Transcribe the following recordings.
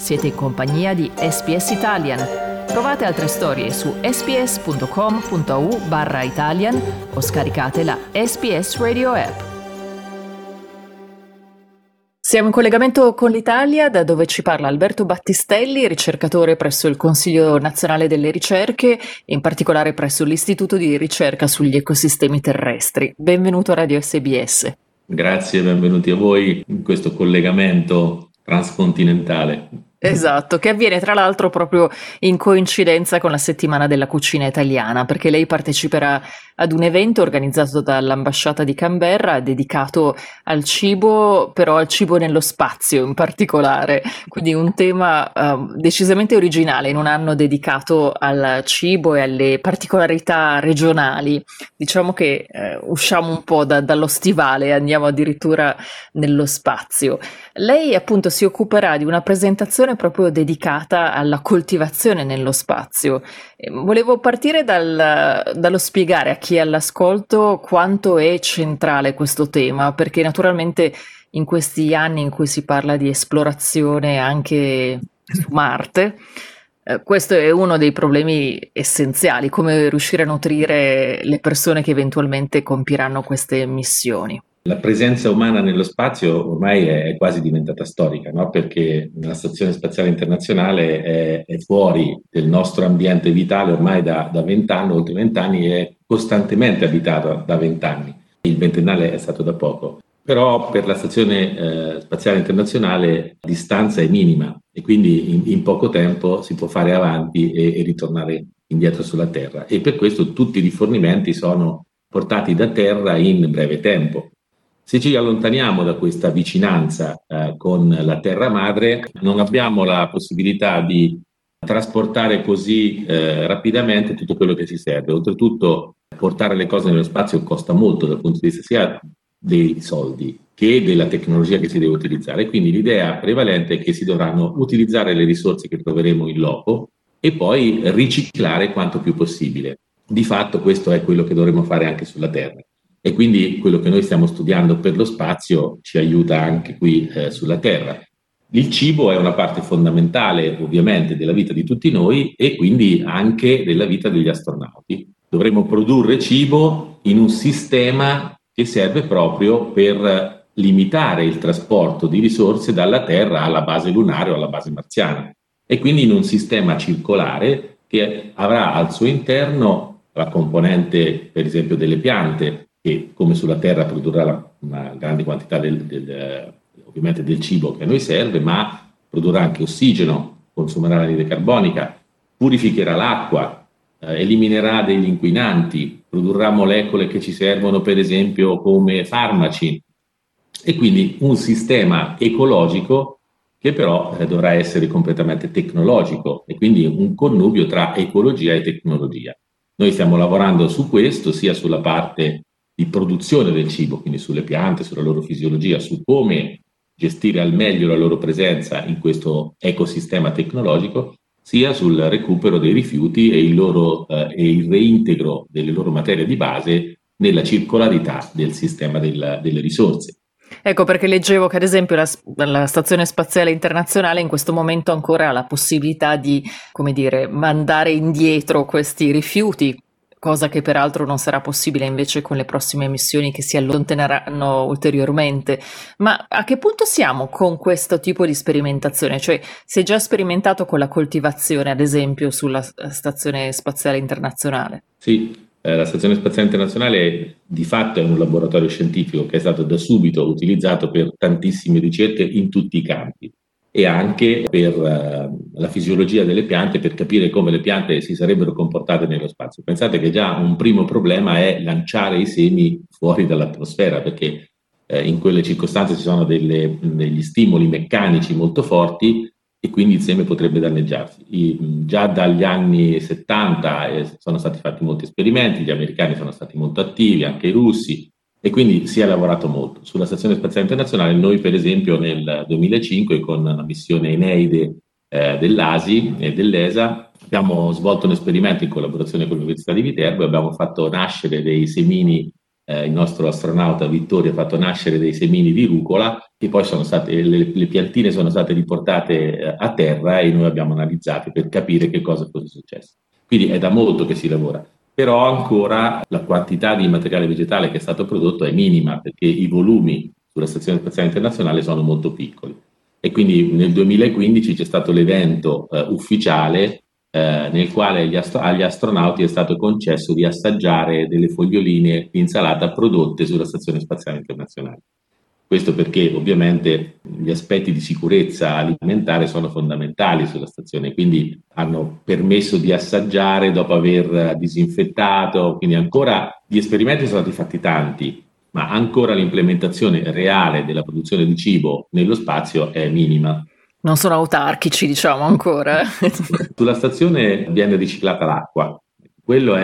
Siete in compagnia di SPS Italian. Trovate altre storie su sps.com.au/Italian o scaricate la SPS Radio app. Siamo in collegamento con l'Italia, da dove ci parla Alberto Battistelli, ricercatore presso il Consiglio Nazionale delle Ricerche e in particolare presso l'Istituto di Ricerca sugli Ecosistemi Terrestri. Benvenuto a Radio SBS. Grazie, benvenuti a voi in questo collegamento transcontinentale. Esatto, che avviene tra l'altro proprio in coincidenza con la settimana della cucina italiana, perché lei parteciperà ad un evento organizzato dall'ambasciata di Canberra dedicato al cibo, però al cibo nello spazio in particolare, quindi un tema decisamente originale in un anno dedicato al cibo e alle particolarità regionali. Diciamo che usciamo un po' dallo stivale e andiamo addirittura nello spazio. Lei appunto si occuperà di una presentazione proprio dedicata alla coltivazione nello spazio. Volevo partire dallo spiegare a chi è all'ascolto quanto è centrale questo tema, perché naturalmente in questi anni in cui si parla di esplorazione anche su Marte, questo è uno dei problemi essenziali, come riuscire a nutrire le persone che eventualmente compieranno queste missioni. La presenza umana nello spazio ormai è quasi diventata storica, no? Perché la Stazione Spaziale Internazionale è fuori del nostro ambiente vitale ormai da 20 anni, oltre 20 anni, e è costantemente abitata da 20 anni. Il ventennale è stato da poco. Però per la Stazione Spaziale Internazionale la distanza è minima e quindi in poco tempo si può fare avanti e ritornare indietro sulla Terra. E per questo tutti i rifornimenti sono portati da terra in breve tempo. Se ci allontaniamo da questa vicinanza con la terra madre, non abbiamo la possibilità di trasportare così rapidamente tutto quello che ci serve. Oltretutto, portare le cose nello spazio costa molto dal punto di vista sia dei soldi che della tecnologia che si deve utilizzare. Quindi l'idea prevalente è che si dovranno utilizzare le risorse che troveremo in loco e poi riciclare quanto più possibile. Di fatto questo è quello che dovremo fare anche sulla Terra. E quindi quello che noi stiamo studiando per lo spazio ci aiuta anche qui sulla Terra. Il cibo è una parte fondamentale ovviamente della vita di tutti noi e quindi anche della vita degli astronauti. Dovremo produrre cibo in un sistema che serve proprio per limitare il trasporto di risorse dalla Terra alla base lunare o alla base marziana. E quindi in un sistema circolare che avrà al suo interno la componente, per esempio, delle piante, che come sulla Terra produrrà una grande quantità ovviamente del cibo che a noi serve, ma produrrà anche ossigeno, consumerà l'anidride carbonica, purificherà l'acqua, eliminerà degli inquinanti, produrrà molecole che ci servono per esempio come farmaci, e quindi un sistema ecologico che però dovrà essere completamente tecnologico e quindi un connubio tra ecologia e tecnologia. Noi stiamo lavorando su questo, sia sulla parte di produzione del cibo, quindi sulle piante, sulla loro fisiologia, su come gestire al meglio la loro presenza in questo ecosistema tecnologico, sia sul recupero dei rifiuti e il reintegro delle loro materie di base nella circolarità del sistema delle risorse. Ecco perché leggevo che ad esempio la Stazione Spaziale Internazionale in questo momento ancora ha la possibilità di, come dire, mandare indietro questi rifiuti, cosa che peraltro non sarà possibile invece con le prossime missioni che si allontaneranno ulteriormente. Ma a che punto siamo con questo tipo di sperimentazione? Cioè, si è già sperimentato con la coltivazione, ad esempio, sulla Stazione Spaziale Internazionale? Sì, la Stazione Spaziale Internazionale di fatto è un laboratorio scientifico che è stato da subito utilizzato per tantissime ricerche in tutti i campi e anche per la fisiologia delle piante, per capire come le piante si sarebbero comportate nello spazio. Pensate che già un primo problema è lanciare i semi fuori dall'atmosfera, perché in quelle circostanze ci sono degli stimoli meccanici molto forti e quindi il seme potrebbe danneggiarsi. Già dagli anni 70 sono stati fatti molti esperimenti, gli americani sono stati molto attivi, anche i russi, e quindi si è lavorato molto. Sulla Stazione Spaziale Internazionale noi per esempio nel 2005 con la missione Eneide dell'ASI e dell'ESA abbiamo svolto un esperimento in collaborazione con l'Università di Viterbo e abbiamo fatto nascere dei semini il nostro astronauta Vittorio ha fatto nascere dei semini di rucola che poi sono state, le piantine sono state riportate a terra e noi abbiamo analizzato per capire che cosa fosse successo. Quindi è da molto che si lavora, però ancora la quantità di materiale vegetale che è stato prodotto è minima perché i volumi sulla Stazione Spaziale Internazionale sono molto piccoli. E quindi nel 2015 c'è stato l'evento ufficiale nel quale agli astronauti è stato concesso di assaggiare delle foglioline di insalata prodotte sulla Stazione Spaziale Internazionale. Questo perché ovviamente gli aspetti di sicurezza alimentare sono fondamentali sulla stazione, quindi hanno permesso di assaggiare dopo aver disinfettato, quindi ancora gli esperimenti sono stati fatti tanti, ma ancora l'implementazione reale della produzione di cibo nello spazio è minima. Non sono autarchici, diciamo, ancora. Sulla stazione viene riciclata l'acqua. Quello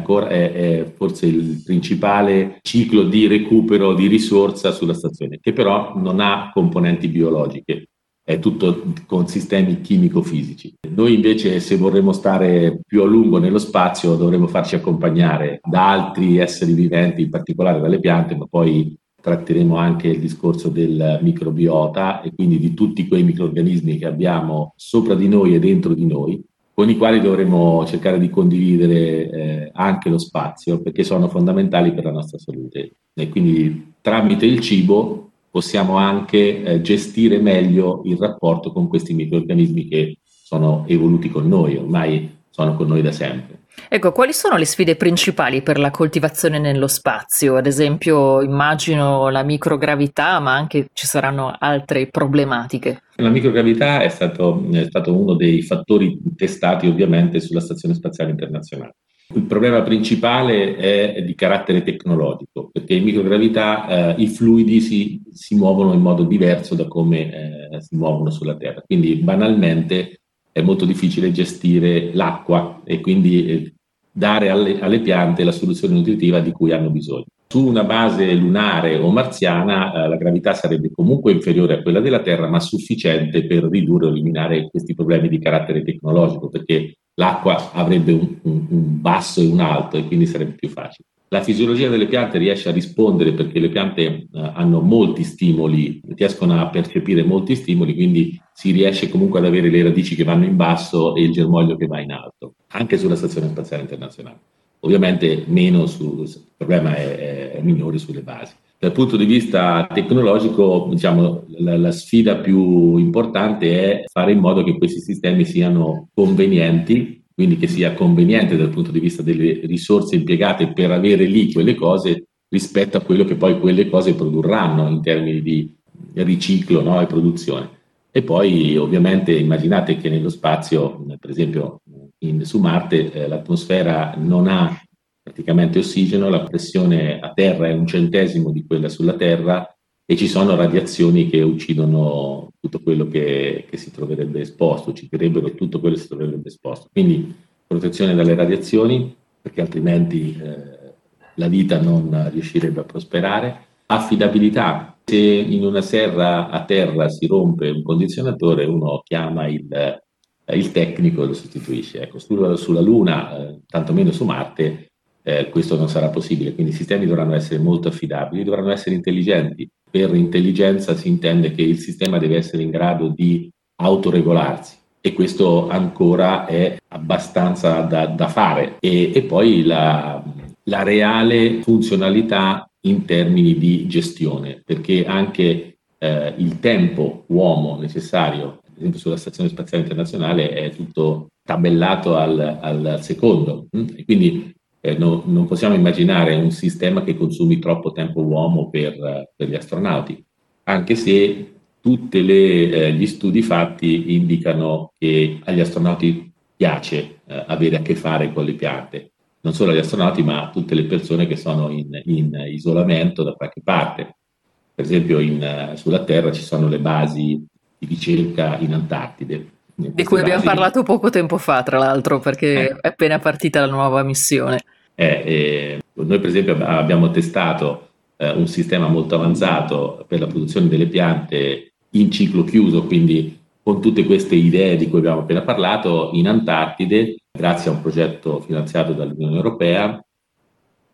è forse il principale ciclo di recupero di risorsa sulla stazione, che però non ha componenti biologiche, è tutto con sistemi chimico-fisici. Noi invece, se vorremmo stare più a lungo nello spazio, dovremmo farci accompagnare da altri esseri viventi, in particolare dalle piante, ma poi tratteremo anche il discorso del microbiota e quindi di tutti quei microrganismi che abbiamo sopra di noi e dentro di noi, con i quali dovremo cercare di condividere anche lo spazio, perché sono fondamentali per la nostra salute. E quindi tramite il cibo possiamo anche gestire meglio il rapporto con questi microrganismi che sono evoluti con noi, ormai sono con noi da sempre. Ecco, quali sono le sfide principali per la coltivazione nello spazio? Ad esempio, immagino la microgravità, ma anche ci saranno altre problematiche. La microgravità è stato uno dei fattori testati ovviamente sulla Stazione Spaziale Internazionale. Il problema principale è di carattere tecnologico, perché in microgravità i fluidi si muovono in modo diverso da come si muovono sulla Terra. Quindi banalmente è molto difficile gestire l'acqua e quindi dare alle piante la soluzione nutritiva di cui hanno bisogno. Su una base lunare o marziana la gravità sarebbe comunque inferiore a quella della Terra, ma sufficiente per ridurre o eliminare questi problemi di carattere tecnologico, perché l'acqua avrebbe un basso e un alto e quindi sarebbe più facile. La fisiologia delle piante riesce a rispondere perché le piante hanno molti stimoli, riescono a percepire molti stimoli, quindi si riesce comunque ad avere le radici che vanno in basso e il germoglio che va in alto, anche sulla Stazione Spaziale Internazionale. Ovviamente il problema è minore sulle basi. Dal punto di vista tecnologico, diciamo, la sfida più importante è fare in modo che questi sistemi siano convenienti, quindi che sia conveniente dal punto di vista delle risorse impiegate per avere lì quelle cose rispetto a quello che poi quelle cose produrranno in termini di riciclo, no, e produzione. E poi ovviamente immaginate che nello spazio, per esempio su Marte, l'atmosfera non ha praticamente ossigeno, la pressione a terra è 1/100 di quella sulla Terra e ci sono radiazioni che uccidono tutto quello che si troverebbe esposto, ucciderebbero tutto quello che si troverebbe esposto. Quindi protezione dalle radiazioni, perché altrimenti la vita non riuscirebbe a prosperare. Affidabilità. Se in una serra a terra si rompe un condizionatore, uno chiama il tecnico e lo sostituisce. Ecco, sulla Luna, tantomeno su Marte, questo non sarà possibile, quindi i sistemi dovranno essere molto affidabili, dovranno essere intelligenti. Per intelligenza si intende che il sistema deve essere in grado di autoregolarsi e questo ancora è abbastanza da fare. E poi la reale funzionalità in termini di gestione, perché anche il tempo uomo necessario, ad esempio sulla Stazione Spaziale Internazionale, è tutto tabellato al secondo, e quindi non possiamo immaginare un sistema che consumi troppo tempo uomo per gli astronauti, anche se tutti gli studi fatti indicano che agli astronauti piace avere a che fare con le piante, non solo agli astronauti ma a tutte le persone che sono in isolamento da qualche parte. Per esempio sulla Terra ci sono le basi di ricerca in Antartide. Di cui abbiamo parlato poco tempo fa, tra l'altro, perché è appena partita la nuova missione. Noi per esempio abbiamo testato un sistema molto avanzato per la produzione delle piante in ciclo chiuso, quindi con tutte queste idee di cui abbiamo appena parlato, in Antartide, grazie a un progetto finanziato dall'Unione Europea,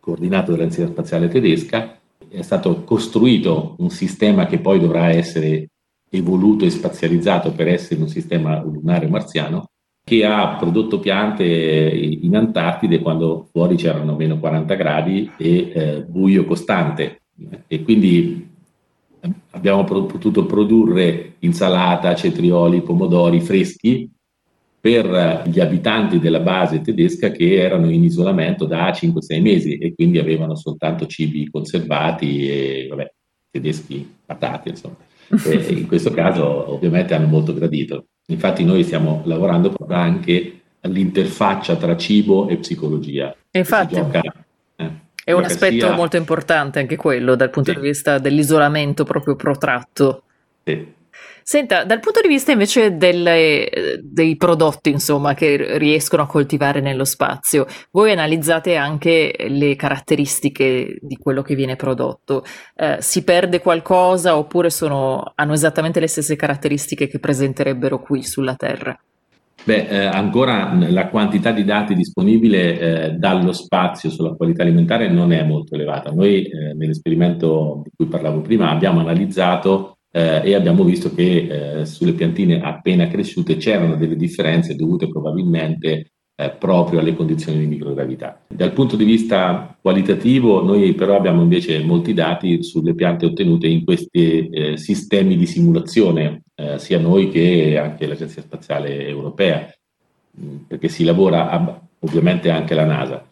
coordinato dall'Agenzia Spaziale Tedesca. È stato costruito un sistema che poi dovrà essere evoluto e spazializzato per essere un sistema lunare marziano, che ha prodotto piante in Antartide quando fuori c'erano meno 40 gradi e buio costante. E quindi abbiamo potuto produrre insalata, cetrioli, pomodori freschi per gli abitanti della base tedesca che erano in isolamento da 5-6 mesi e quindi avevano soltanto cibi conservati e vabbè, tedeschi patati, insomma. E in questo caso ovviamente hanno molto gradito. Infatti noi stiamo lavorando proprio anche all'interfaccia tra cibo e psicologia. E Si infatti gioca, è un gioca aspetto sia... molto importante anche quello dal punto di Sì, vista dell'isolamento proprio protratto. sì. Senta, dal punto di vista invece dei prodotti, insomma, che riescono a coltivare nello spazio, voi analizzate anche le caratteristiche di quello che viene prodotto. Si perde qualcosa oppure hanno esattamente le stesse caratteristiche che presenterebbero qui sulla Terra? Beh, ancora la quantità di dati disponibile dallo spazio sulla qualità alimentare non è molto elevata. Noi nell'esperimento di cui parlavo prima abbiamo analizzato e abbiamo visto che sulle piantine appena cresciute c'erano delle differenze dovute probabilmente proprio alle condizioni di microgravità. Dal punto di vista qualitativo, noi però abbiamo invece molti dati sulle piante ottenute in questi sistemi di simulazione, sia noi che anche l'Agenzia Spaziale Europea, perché si lavora ovviamente anche la NASA.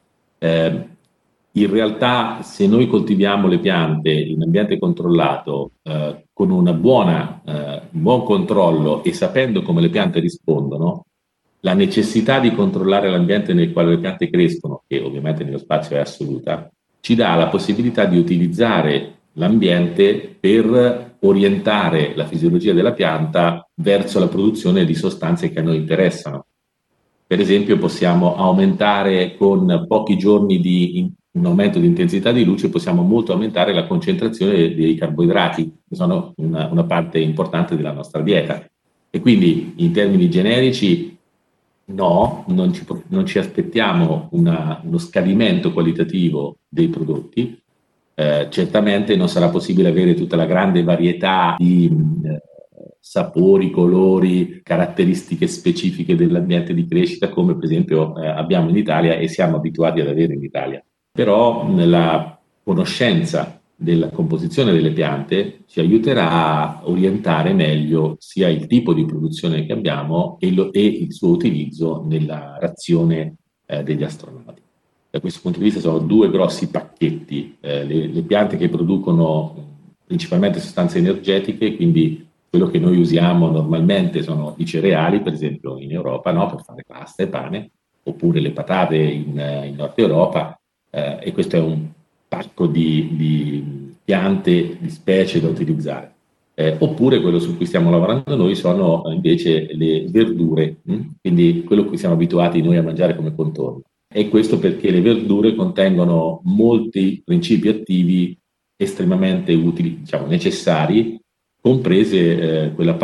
In realtà, se noi coltiviamo le piante in ambiente controllato, con un buon controllo e sapendo come le piante rispondono, la necessità di controllare l'ambiente nel quale le piante crescono, che ovviamente nello spazio è assoluta, ci dà la possibilità di utilizzare l'ambiente per orientare la fisiologia della pianta verso la produzione di sostanze che a noi interessano. Per esempio possiamo aumentare con pochi giorni di un aumento di intensità di luce, possiamo molto aumentare la concentrazione dei carboidrati, che sono una parte importante della nostra dieta. E quindi in termini generici no, non ci aspettiamo uno scadimento qualitativo dei prodotti. Certamente non sarà possibile avere tutta la grande varietà di sapori, colori, caratteristiche specifiche dell'ambiente di crescita come per esempio abbiamo in Italia e siamo abituati ad avere in Italia. Però la conoscenza della composizione delle piante ci aiuterà a orientare meglio sia il tipo di produzione che abbiamo e il suo utilizzo nella razione degli astronauti. Da questo punto di vista sono due grossi pacchetti, le piante che producono principalmente sostanze energetiche, quindi quello che noi usiamo normalmente sono i cereali, per esempio in Europa, no? Per fare pasta e pane, oppure le patate in Nord Europa, e questo è un pacco di piante, di specie da utilizzare. Oppure quello su cui stiamo lavorando noi sono invece le verdure, quindi quello a cui siamo abituati noi a mangiare come contorno. E questo perché le verdure contengono molti principi attivi estremamente utili, diciamo necessari, compresa quella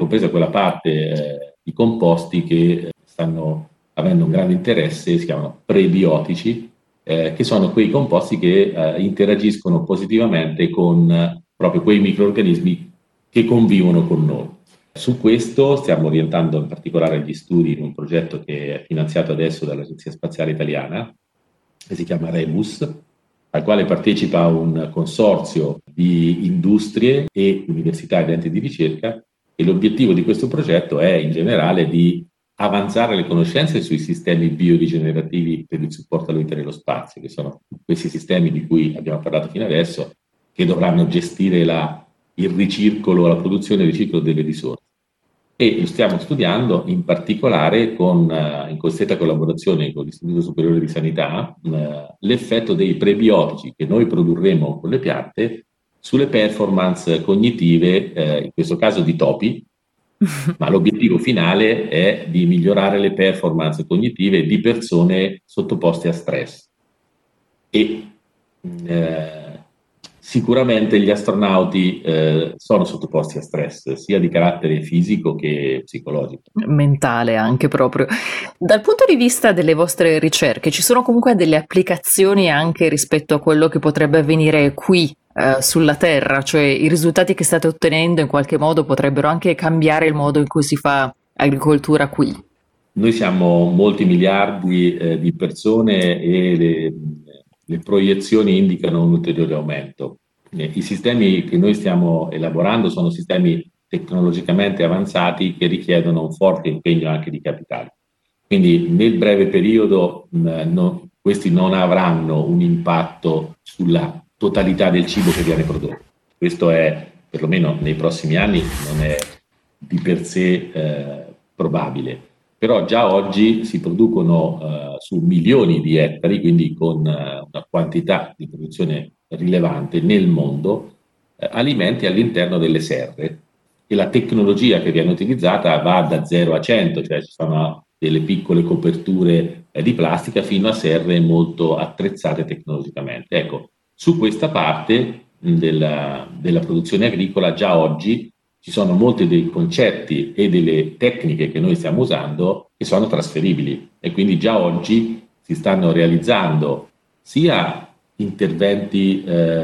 parte di composti che stanno avendo un grande interesse, si chiamano prebiotici, che sono quei composti che interagiscono positivamente con proprio quei microrganismi che convivono con noi. Su questo stiamo orientando in particolare gli studi in un progetto che è finanziato adesso dall'Agenzia Spaziale Italiana, che si chiama Rebus, al quale partecipa un consorzio di industrie e università ed enti di ricerca, e l'obiettivo di questo progetto è in generale di avanzare le conoscenze sui sistemi biorigenerativi per il supporto alla vita nello spazio, che sono questi sistemi di cui abbiamo parlato fino adesso, che dovranno gestire il ricircolo, la produzione e il riciclo delle risorse. E lo stiamo studiando in particolare in costretta collaborazione con l'Istituto Superiore di Sanità, l'effetto dei prebiotici che noi produrremo con le piante sulle performance cognitive, in questo caso di topi, ma l'obiettivo finale è di migliorare le performance cognitive di persone sottoposte a stress. E Sicuramente gli astronauti sono sottoposti a stress, sia di carattere fisico che psicologico. Mentale anche proprio. Dal punto di vista delle vostre ricerche, ci sono comunque delle applicazioni anche rispetto a quello che potrebbe avvenire qui, sulla Terra, cioè i risultati che state ottenendo in qualche modo potrebbero anche cambiare il modo in cui si fa agricoltura qui. Noi siamo molti miliardi di persone e le proiezioni indicano un ulteriore aumento. I sistemi che noi stiamo elaborando sono sistemi tecnologicamente avanzati che richiedono un forte impegno anche di capitali. Quindi nel breve periodo questi non avranno un impatto sulla totalità del cibo che viene prodotto. Questo è, perlomeno nei prossimi anni, non è di per sé probabile. Però già oggi si producono su milioni di ettari, quindi con una quantità di produzione rilevante nel mondo, alimenti all'interno delle serre e la tecnologia che viene utilizzata va da 0 a 100, cioè ci sono delle piccole coperture di plastica fino a serre molto attrezzate tecnologicamente. Ecco, su questa parte della produzione agricola già oggi ci sono molti dei concetti e delle tecniche che noi stiamo usando che sono trasferibili e quindi già oggi si stanno realizzando sia interventi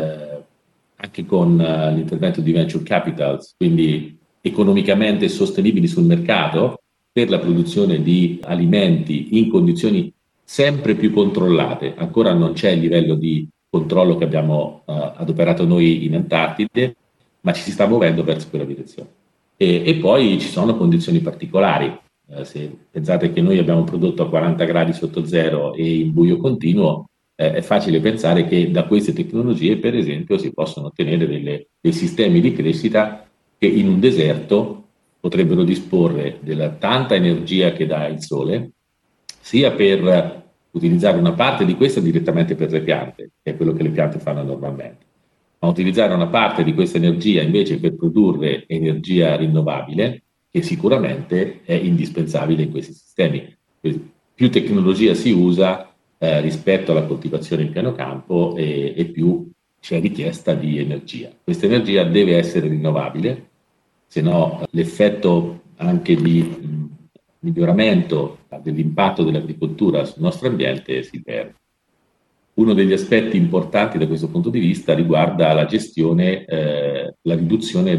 anche con l'intervento di venture capitals, quindi economicamente sostenibili sul mercato per la produzione di alimenti in condizioni sempre più controllate. Ancora non c'è il livello di controllo che abbiamo adoperato noi in Antartide, ma ci si sta muovendo verso quella direzione. E poi ci sono condizioni particolari. Se pensate che noi abbiamo un prodotto a 40 gradi sotto zero e in buio continuo, è facile pensare che da queste tecnologie, per esempio, si possono ottenere dei sistemi di crescita che in un deserto potrebbero disporre della tanta energia che dà il sole, sia per utilizzare una parte di questa direttamente per le piante, che è quello che le piante fanno normalmente, ma utilizzare una parte di questa energia invece per produrre energia rinnovabile, che sicuramente è indispensabile in questi sistemi. Più tecnologia si usa rispetto alla coltivazione in piano campo e più c'è richiesta di energia. Questa energia deve essere rinnovabile, se no l'effetto anche di miglioramento dell'impatto dell'agricoltura sul nostro ambiente si perde. Uno degli aspetti importanti da questo punto di vista riguarda la gestione, la riduzione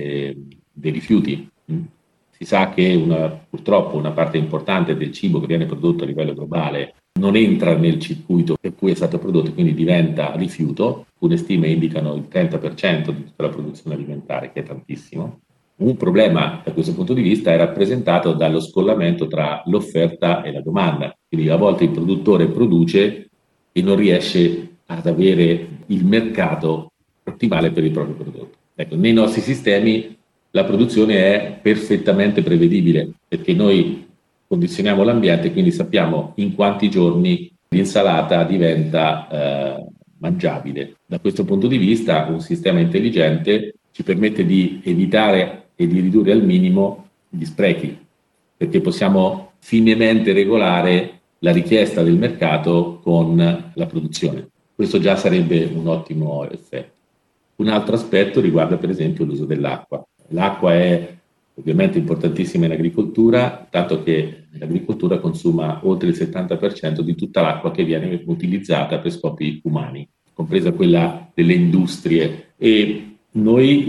dei rifiuti. Si sa che purtroppo una parte importante del cibo che viene prodotto a livello globale non entra nel circuito per cui è stato prodotto, quindi diventa rifiuto. Alcune stime indicano il 30% di tutta la produzione alimentare, che è tantissimo. Un problema da questo punto di vista è rappresentato dallo scollamento tra l'offerta e la domanda. Quindi a volte il produttore produce e non riesce ad avere il mercato ottimale per il proprio prodotto. Ecco, nei nostri sistemi la produzione è perfettamente prevedibile perché noi condizioniamo l'ambiente e quindi sappiamo in quanti giorni l'insalata diventa mangiabile. Da questo punto di vista un sistema intelligente ci permette di evitare e di ridurre al minimo gli sprechi, perché possiamo finemente regolare la richiesta del mercato con la produzione. Questo già sarebbe un ottimo effetto. Un altro aspetto riguarda per esempio l'uso dell'acqua. L'acqua è ovviamente importantissima in agricoltura, tanto che l'agricoltura consuma oltre il 70% di tutta l'acqua che viene utilizzata per scopi umani, compresa quella delle industrie. E noi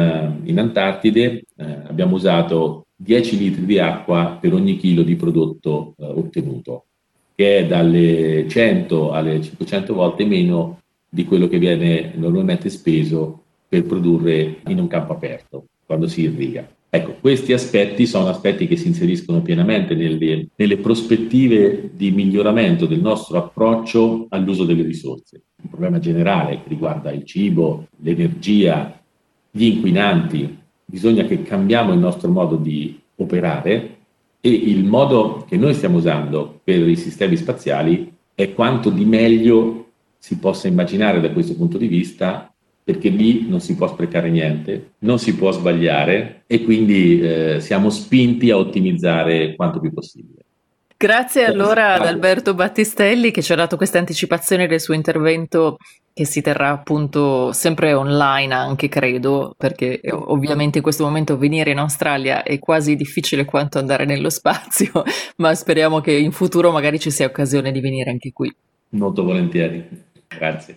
in Antartide abbiamo usato 10 litri di acqua per ogni chilo di prodotto ottenuto, che è dalle 100 alle 500 volte meno di quello che viene normalmente speso per produrre in un campo aperto, quando si irriga. Ecco, questi aspetti sono aspetti che si inseriscono pienamente nelle prospettive di miglioramento del nostro approccio all'uso delle risorse. Un problema generale che riguarda il cibo, l'energia, gli inquinanti. Bisogna che cambiamo il nostro modo di operare e il modo che noi stiamo usando per i sistemi spaziali è quanto di meglio si possa immaginare da questo punto di vista, perché lì non si può sprecare niente, non si può sbagliare e quindi siamo spinti a ottimizzare quanto più possibile. Grazie allora ad Alberto Battistelli che ci ha dato questa anticipazione del suo intervento, che si terrà appunto sempre online anche, credo, perché ovviamente in questo momento venire in Australia è quasi difficile quanto andare nello spazio, ma speriamo che in futuro magari ci sia occasione di venire anche qui. Molto volentieri, grazie.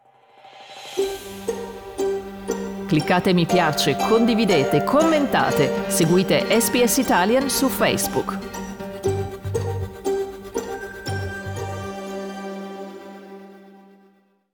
Cliccate mi piace, condividete, commentate, seguite SPS Italian su Facebook.